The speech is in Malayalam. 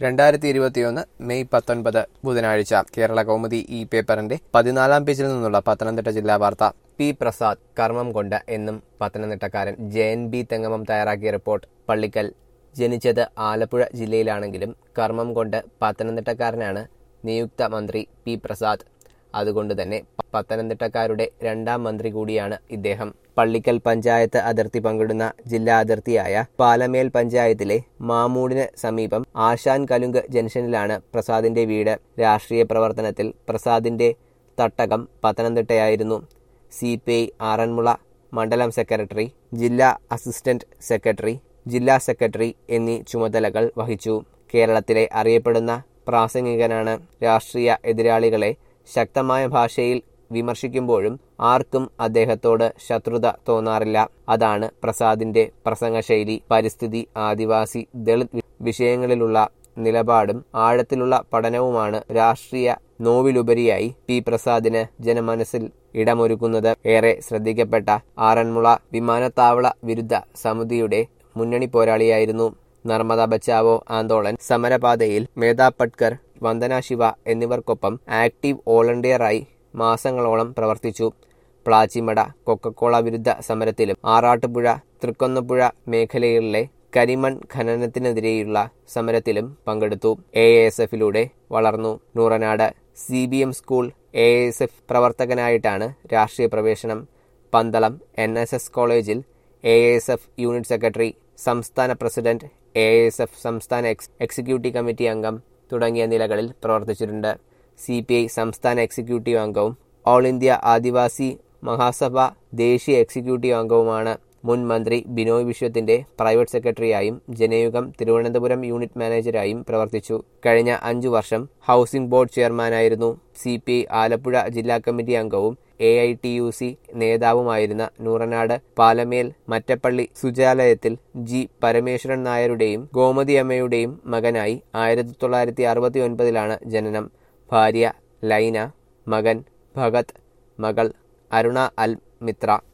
2021 മെയ് 19 ബുധനാഴ്ച കേരള കൗമുദി ഈ പേപ്പറിന്റെ 14-ാം പേജിൽ നിന്നുള്ള പത്തനംതിട്ട ജില്ലാ വാർത്ത. പി പ്രസാദ് കർമ്മം കൊണ്ട് എന്നും പത്തനംതിട്ടക്കാരൻ. JNB തെങ്ങമം തയ്യാറാക്കിയ റിപ്പോർട്ട്. പള്ളിക്കൽ. ജനിച്ചത് ആലപ്പുഴ ജില്ലയിലാണെങ്കിലും കർമ്മം കൊണ്ട് പത്തനംതിട്ടക്കാരനാണ് നിയുക്ത മന്ത്രി പി പ്രസാദ്. അതുകൊണ്ട് തന്നെ പത്തനംതിട്ടക്കാരുടെ രണ്ടാം മന്ത്രി കൂടിയാണ് ഇദ്ദേഹം. പള്ളിക്കൽ പഞ്ചായത്ത് അതിർത്തി പങ്കിടുന്ന ജില്ലാ അതിർത്തിയായ പാലമേൽ പഞ്ചായത്തിലെ മാമൂടിന് സമീപം ആശാൻ കലുങ്ക് ജംഗ്ഷനിലാണ് പ്രസാദിന്റെ വീട്. രാഷ്ട്രീയ പ്രവർത്തനത്തിൽ പ്രസാദിന്റെ തട്ടകം പത്തനംതിട്ടയായിരുന്നു. CPI ആറന്മുള മണ്ഡലം സെക്രട്ടറി, ജില്ലാ അസിസ്റ്റന്റ് സെക്രട്ടറി, ജില്ലാ സെക്രട്ടറി എന്നീ ചുമതലകൾ വഹിച്ചു. കേരളത്തിലെ അറിയപ്പെടുന്ന പ്രാസംഗികനാണ്. രാഷ്ട്രീയ എതിരാളികളെ ശക്തമായ ഭാഷയിൽ വിമർശിക്കുമ്പോഴും ആർക്കും അദ്ദേഹത്തോട് ശത്രുത തോന്നാറില്ല. അതാണ് പ്രസാദിന്റെ പ്രസംഗശൈലി. പരിസ്ഥിതി, ആദിവാസി, ദളിത് വിഷയങ്ങളിലുള്ള നിലപാടും ആഴത്തിലുള്ള പഠനവുമാണ് രാഷ്ട്രീയ നോവിലുപരിയായി പി പ്രസാദിന് ജനമനസ്സിൽ ഇടമൊരുക്കുന്നത്. ഏറെ ശ്രദ്ധിക്കപ്പെട്ട ആറന്മുള വിമാനത്താവള വിരുദ്ധ സമിതിയുടെ മുന്നണി പോരാളിയായിരുന്നു. നർമ്മദ ബച്ചാവോ ആന്തോളൻ സമരപാതയിൽ മേധാ പട്കർ, വന്ദന ശിവ എന്നിവർക്കൊപ്പം ആക്റ്റീവ് വോളണ്ടിയറായി മാസങ്ങളോളം പ്രവർത്തിച്ചു. പ്ലാച്ചിമട കൊക്കക്കോള വിരുദ്ധ സമരത്തിലും ആറാട്ടുപുഴ തൃക്കൊന്നപ്പുഴ മേഖലകളിലെ കരിമൺ ഖനനത്തിനെതിരെയുള്ള സമരത്തിലും പങ്കെടുത്തു. AASF-ലൂടെ വളർന്നു. നൂറനാട് CBM സ്കൂൾ AASF പ്രവർത്തകനായിട്ടാണ് രാഷ്ട്രീയ പ്രവേശനം. പന്തളം NSS കോളേജിൽ AASF യൂണിറ്റ് സെക്രട്ടറി, സംസ്ഥാന പ്രസിഡന്റ്, AASF സംസ്ഥാന എക്സിക്യൂട്ടീവ് കമ്മിറ്റി അംഗം തുടങ്ങിയ നിലകളിൽ പ്രവർത്തിച്ചിട്ടുണ്ട്. CPI സംസ്ഥാന എക്സിക്യൂട്ടീവ് അംഗവും ഓൾ ഇന്ത്യ ആദിവാസി മഹാസഭ ദേശീയ എക്സിക്യൂട്ടീവ് അംഗവുമാണ്. മുൻ മന്ത്രി ബിനോയ് വിശ്വത്തിന്റെ പ്രൈവറ്റ് സെക്രട്ടറിയായും ജനയുഗം തിരുവനന്തപുരം യൂണിറ്റ് മാനേജരായും പ്രവർത്തിച്ചു. കഴിഞ്ഞ 5 വർഷം ഹൗസിംഗ് ബോർഡ് ചെയർമാനായിരുന്നു. CPI ആലപ്പുഴ ജില്ലാ കമ്മിറ്റി അംഗവും AITUC നേതാവുമായിരുന്ന നൂറനാട് പാലമേൽ മറ്റപ്പള്ളി ശുചാലയത്തിൽ G പരമേശ്വരൻ നായരുടെയും ഗോമതി അമ്മയുടെയും മകനായി 1969 ജനനം. ഭാര്യ ലൈന, മകൻ ഭഗത്, മകൾ അരുണ അൽ മിത്ര.